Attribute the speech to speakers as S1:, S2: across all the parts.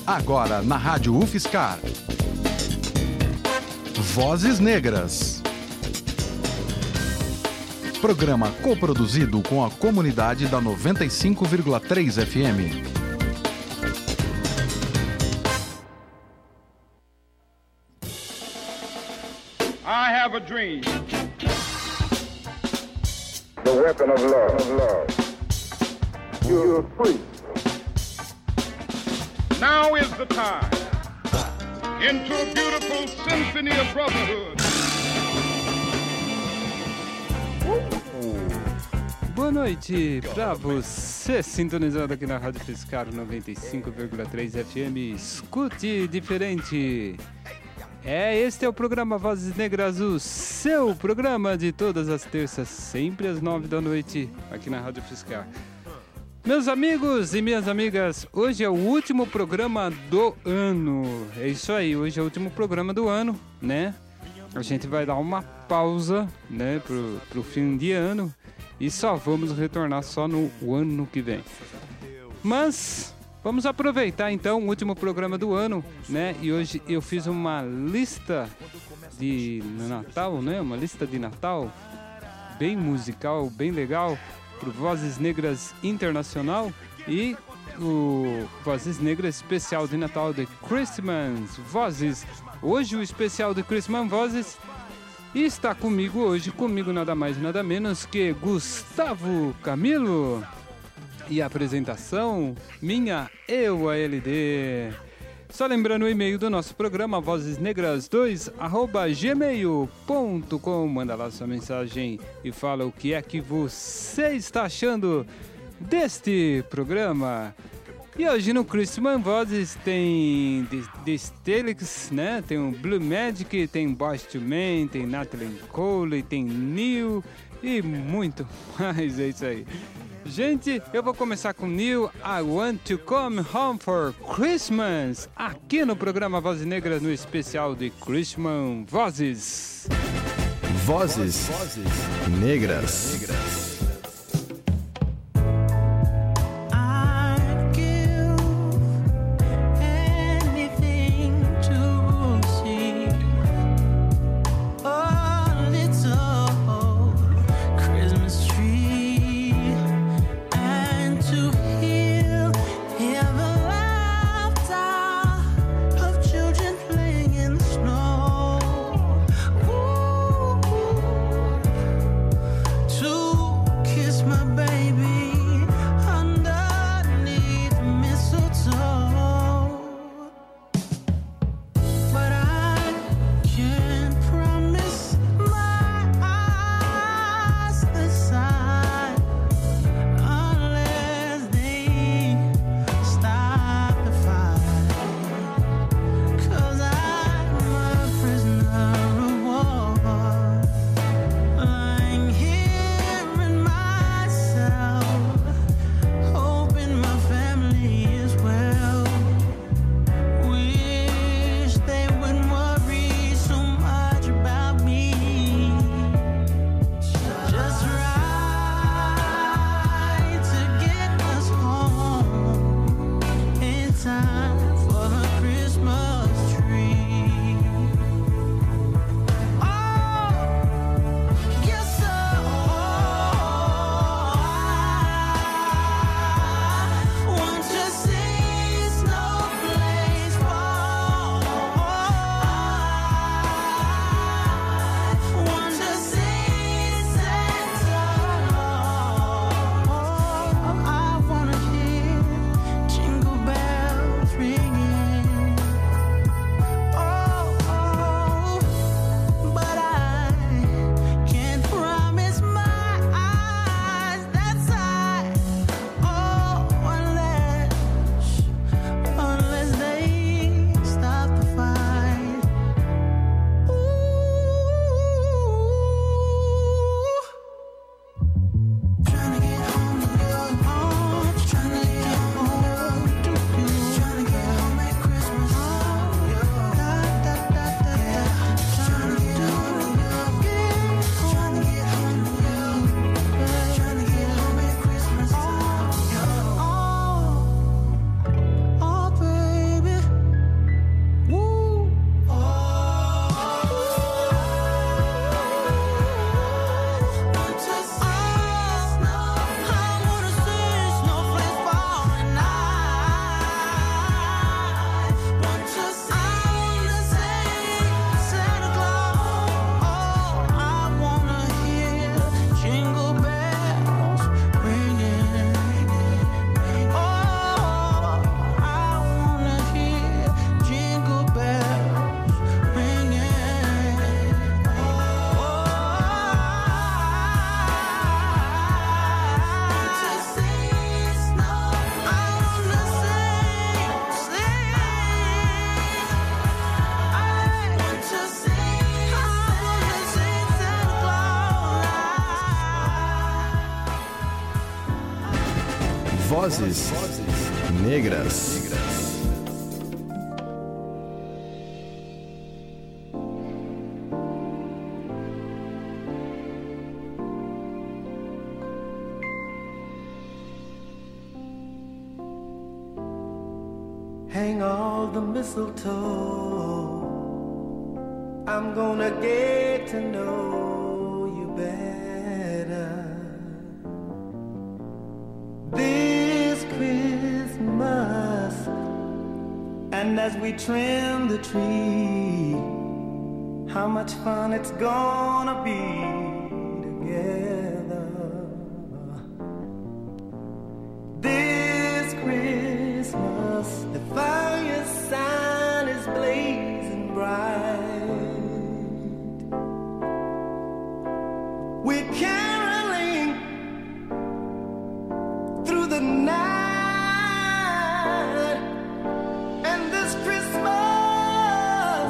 S1: Agora na Rádio UFSCar. Vozes Negras. Programa coproduzido com a comunidade da 95,3 FM.
S2: I have a dream.
S3: The weapon of love. You're free.
S2: Now is the time. Into a beautiful symphony of brotherhood.
S4: Boa noite pra você sintonizado aqui na Rádio UFSCar 95,3 FM. Escute diferente. Este é o programa Vozes Negras, o seu programa de todas as terças, sempre às 9 da noite, aqui na Rádio UFSCar. Meus amigos e minhas amigas, hoje é o último programa do ano. É isso aí, hoje é o último programa do ano, né? A gente vai dar uma pausa, né, pro fim de ano e só vamos retornar só no ano que vem. Mas vamos aproveitar então o último programa do ano, né? E hoje eu fiz uma lista de Natal, né? Uma lista de Natal bem musical, bem legal, pro Vozes Negras Internacional e o Vozes Negras especial de Natal de Christmas Vozes. Hoje o especial de Christmas Vozes está comigo nada mais nada menos que Gustavo Camilo. E a apresentação minha, eu, a LD. Só lembrando o e-mail do nosso programa, vozesnegras2@gmail.com. Manda lá sua mensagem e fala o que é que você está achando deste programa. E hoje no Christmas Vozes tem The Stelix, né? Tem o Blue Magic, tem Boyz II Men, tem Natalie Cole, tem Neil e muito mais, é isso aí. Gente, eu vou começar com Neil, I Want to Come Home for Christmas, aqui no programa Vozes Negras, no especial de Christmas Vozes.
S1: Vozes Negras.
S5: To
S1: Vozes Negras.
S5: Hang all the mistletoe, I'm gonna get to know you better this Christmas. And as we trim the tree, how much fun it's gonna be together this Christmas. The fire sign is blazing bright. We're caroling through the night, and this Christmas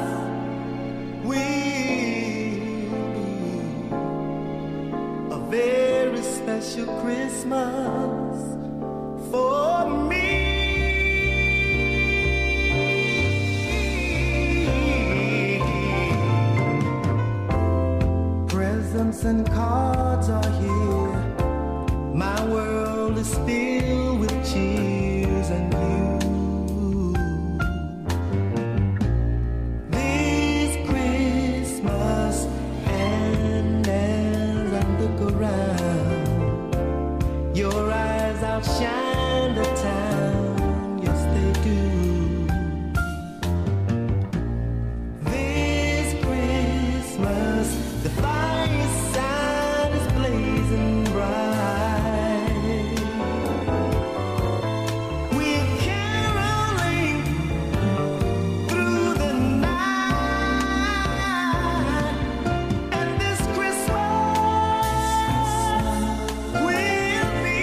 S5: will be a very special Christmas for me. Presents and cards are here. My world is filled with cheers and you. This Christmas, and as I look around, your eyes outshine the town. Yes, they do. This Christmas, the fire sign is blazing bright. We're caroling through the night, and this Christmas will be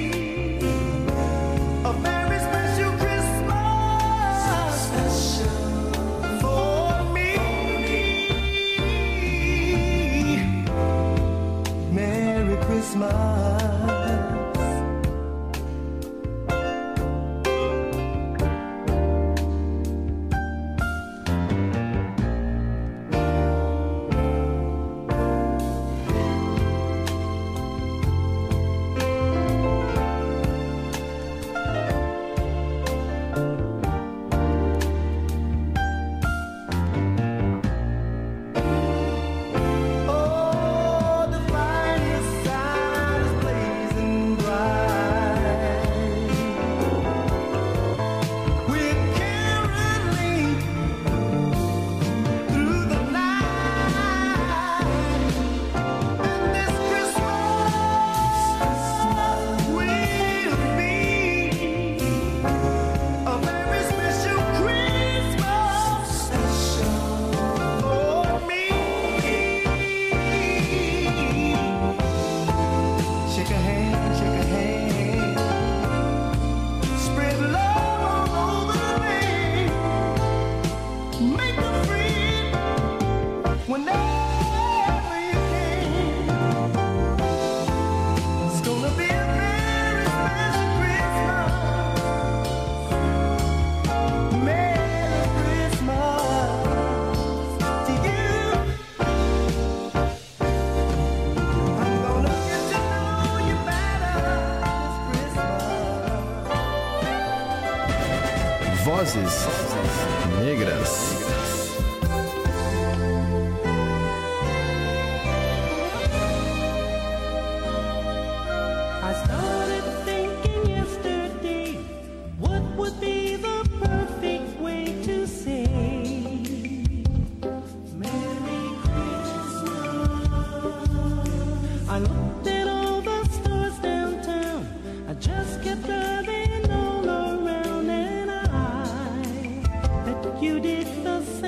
S5: a very special Christmas for me. Merry Christmas. Oh, the fire sign is blazing bright. We're caroling through the night, and this Christmas will be a very special Christmas for me. Shake a hand, shake a hand. Spread love all over the land. Make a friend whenever you can. It's gonna be a very special Christmas. Merry Christmas to you. I'm gonna get to know you better this Christmas.
S1: Vozes Negras.
S5: I started thinking yesterday, what would be the perfect way to say Merry Christmas? I looked at all the stores downtown, I just kept driving all around, and I bet you did the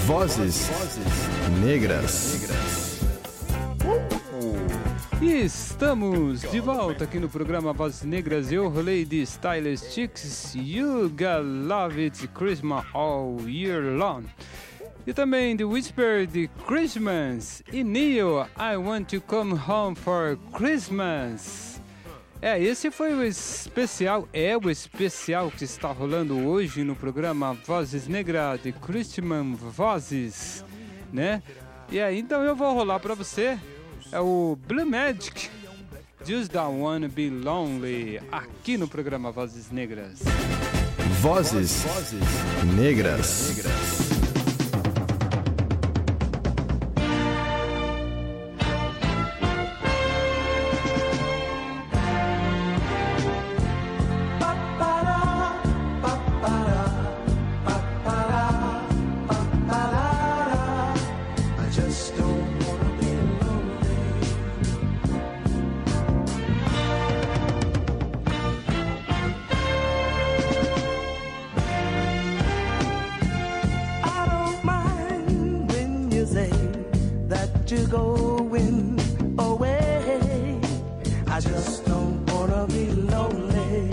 S1: Vozes Negras.
S4: E estamos de volta aqui no programa Vozes Negras. Eu rolei de Stylistics, You Gotta Love It Christmas All Year Long. E também The Whisper de Christmas. E Neil, I Want to Come Home for Christmas. Esse foi o especial, o especial que está rolando hoje no programa Vozes Negras de Christmas Vozes, né? E aí, então eu vou rolar pra você. É o Blue Magic, Just Don't Wanna Be Lonely, aqui no programa Vozes Negras.
S1: Vozes Negras.
S5: You're going away. I just don't wanna be lonely.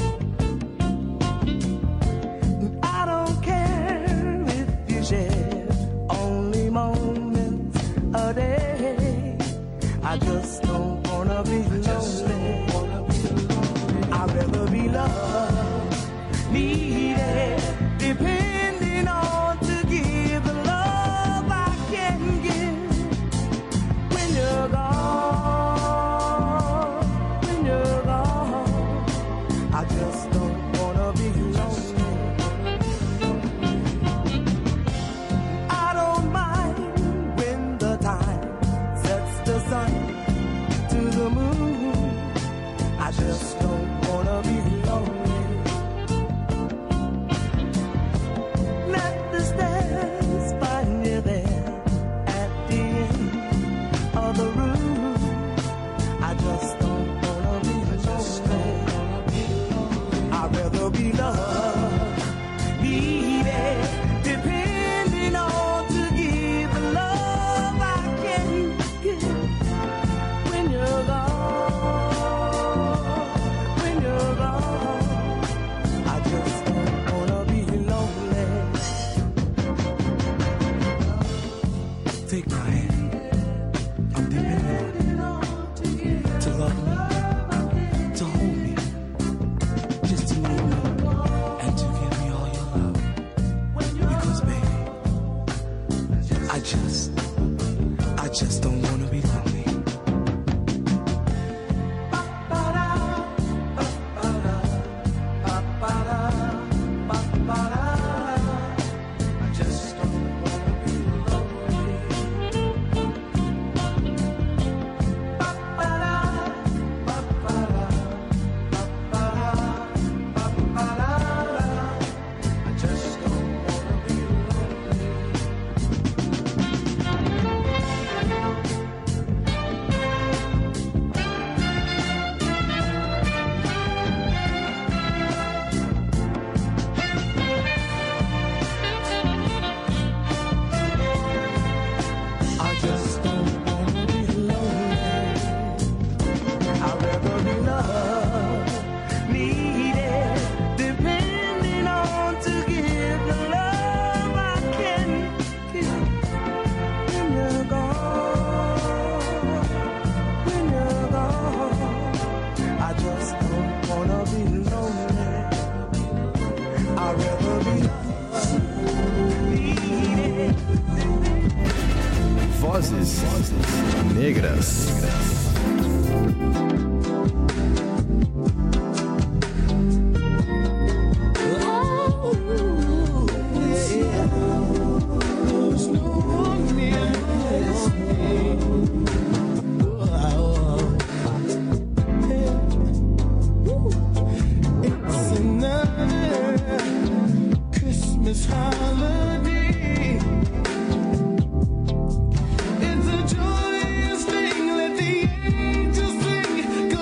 S5: I don't care if you share only moments a day. I just don't wanna be lonely. I'd rather be loved, needed, depending on to give the love I can give. You're gone, when you're gone, I just don't wanna be lonely. I don't mind when the time sets the sun to the moon. I just don't wanna be lonely. Let the stars find you there at the end of the room. I just don't wanna be lonely. I'd rather be loved, needed, depending on to give the love I can give. When you're gone, when you're gone, I just don't wanna be lonely. Take my hand. I'm depending on to love me, to hold me, just to know me, and to give me all your love. Because, baby, I just don't wanna be lonely.
S1: Vozes Negras.
S5: It's a joyous thing, let the angels sing.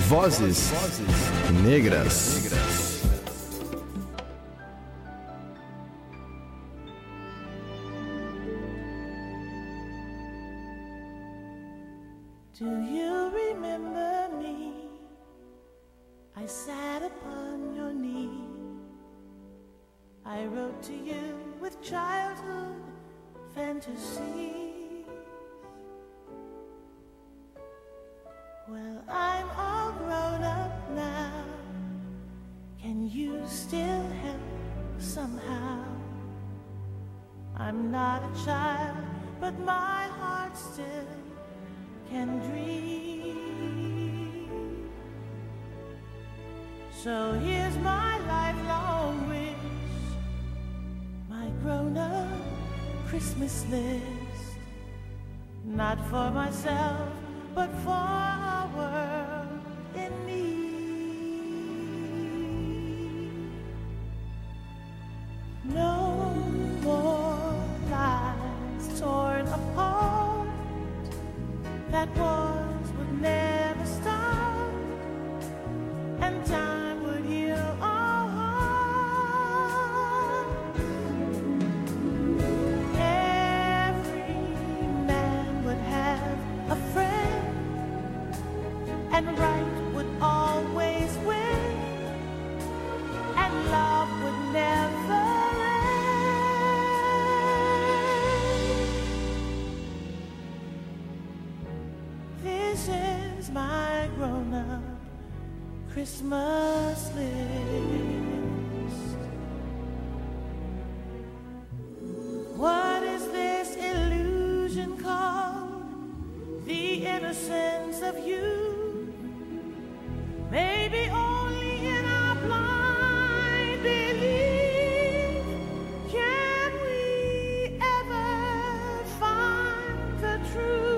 S1: Vozes Negras.
S6: Do you remember me? I sat upon your knee. I wrote to you with childhood fantasies. Well, I'm all grown up now. Can you still help somehow? I'm not a child, but my heart still can dream. So here's my lifelong wish, my grown-up Christmas list. Not for myself, but for a world in need. No more lies torn apart. That wars would never stop, and time would heal our hearts. Every man would have a friend, and right would always win, and love would never my grown-up Christmas list. What is this illusion called? The innocence of you. Maybe only in our blind belief can we ever find the truth.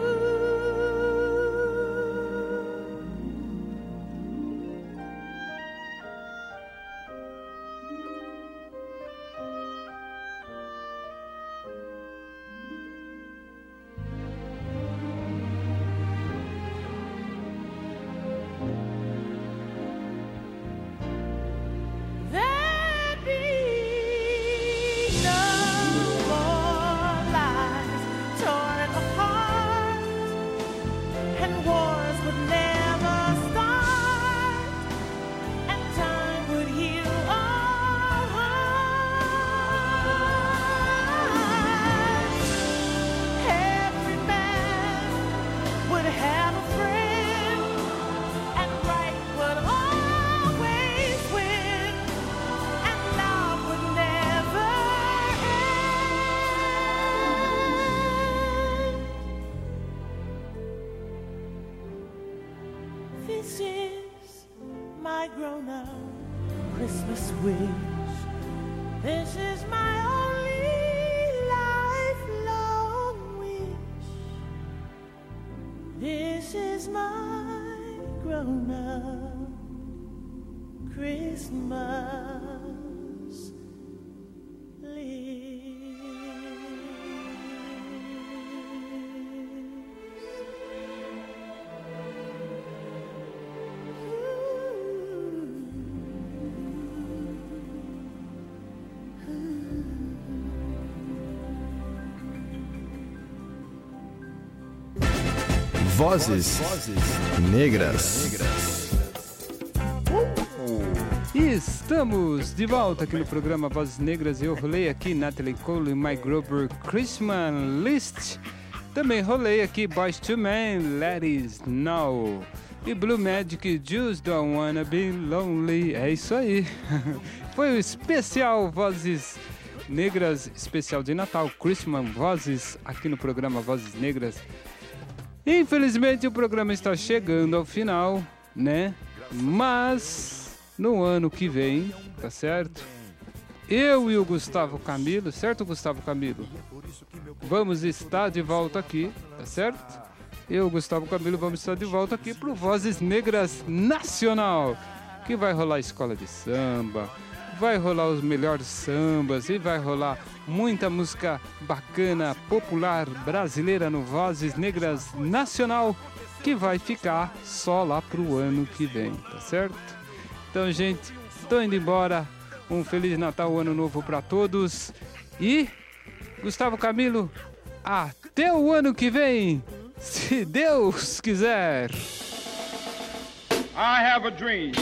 S6: This is my grown-up Christmas wish. This is my only lifelong wish. This is my grown-up Christmas list.
S1: Vozes Negras.
S4: E estamos de volta aqui no programa Vozes Negras. Eu rolei aqui Natalie Cole e Mike Grover Christmas List. Também rolei aqui Boyz II Men, Let It Snow. E Blue Magic, Just Don't Wanna Be Lonely. É isso aí. Foi o especial Vozes Negras, especial de Natal, Christmas Vozes, aqui no programa Vozes Negras. Infelizmente o programa está chegando ao final, né? Mas no ano que vem, tá certo? Eu e o Gustavo Camilo, certo, Gustavo Camilo? Vamos estar de volta aqui, tá certo? Eu e o Gustavo Camilo vamos estar de volta aqui pro Vozes Negras Nacional, que vai rolar escola de samba, vai rolar os melhores sambas e vai rolar muita música bacana, popular, brasileira no Vozes Negras Nacional que vai ficar só lá pro ano que vem, tá certo? Então, gente, tô indo embora. Um Feliz Natal, Ano Novo para todos. E, Gustavo Camilo, até o ano que vem, se Deus quiser.
S2: I have a dream.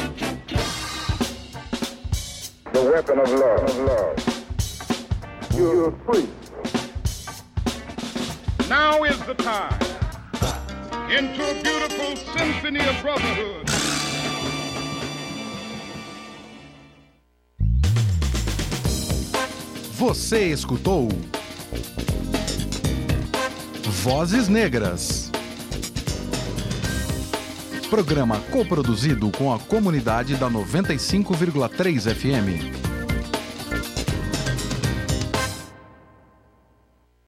S3: The weapon of love. You're free.
S2: Now is the time into a beautiful symphony of brotherhood.
S1: Você escutou Vozes Negras. Programa coproduzido com a comunidade da 95,3 FM.